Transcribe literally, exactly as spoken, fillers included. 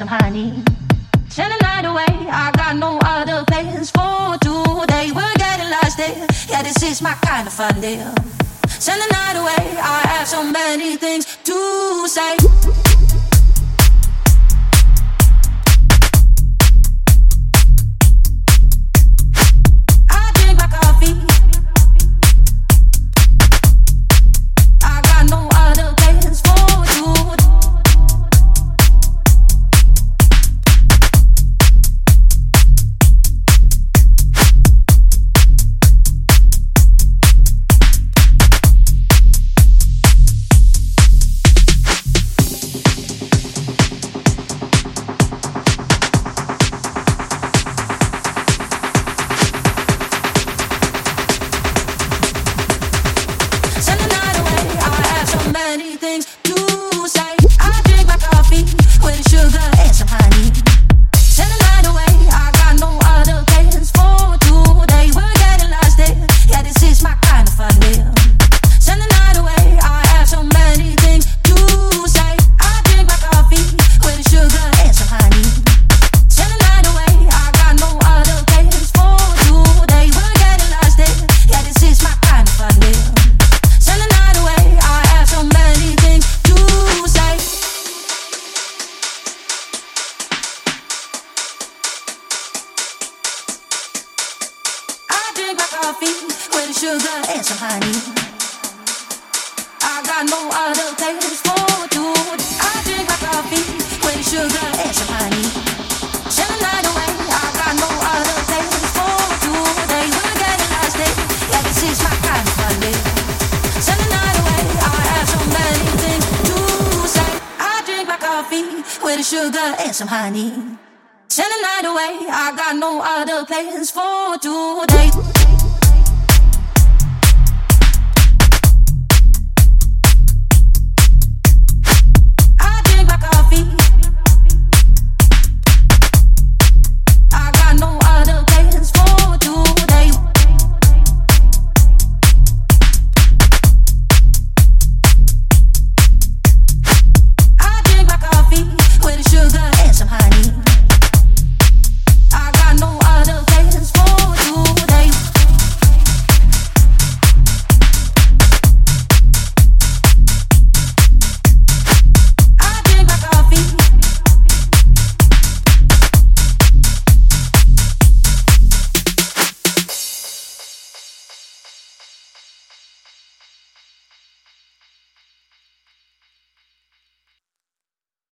some honey. Send the night away, I got no other plans for today. We're getting lost there, yeah, this is my kind of fun deal. Send the night away, I have so many things to say. Sugar and some honey. Send the night away, I got no other plans for today.